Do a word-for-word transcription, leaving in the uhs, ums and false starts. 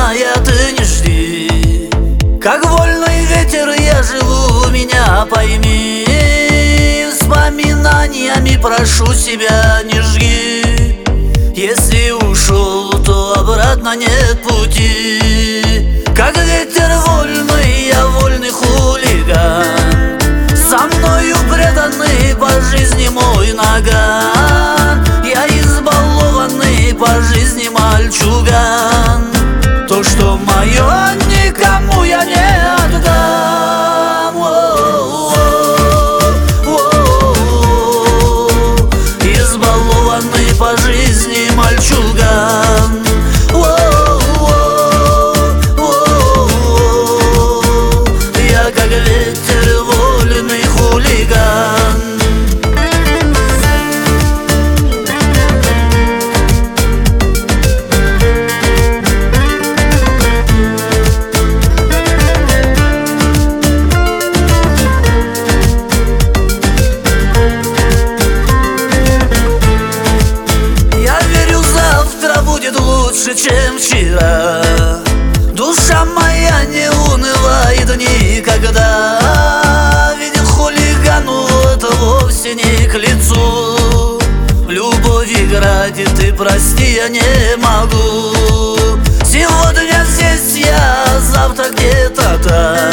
родная, ты не жди. Как вольный ветер я живу, меня пойми. Воспоминаниями прошу себя не жги. Если ушел, то обратно нет пути. Как ветер вольный, я вольный хулиган. Со мною преданный по жизни мой наган. Я избалованный по жизни мальчуган. То, что мое, никому я не отдам. О-о-о-о-о. Избалованный по жизни мальчуган. О-о-о-о-о. Я как ветер вольный хулиган. Лучше, чем вчера. Душа моя не унывает никогда. Ведь хулигану это вовсе не к лицу. В любовь играть и ты прости я не могу. Сегодня здесь я, завтра где-то там.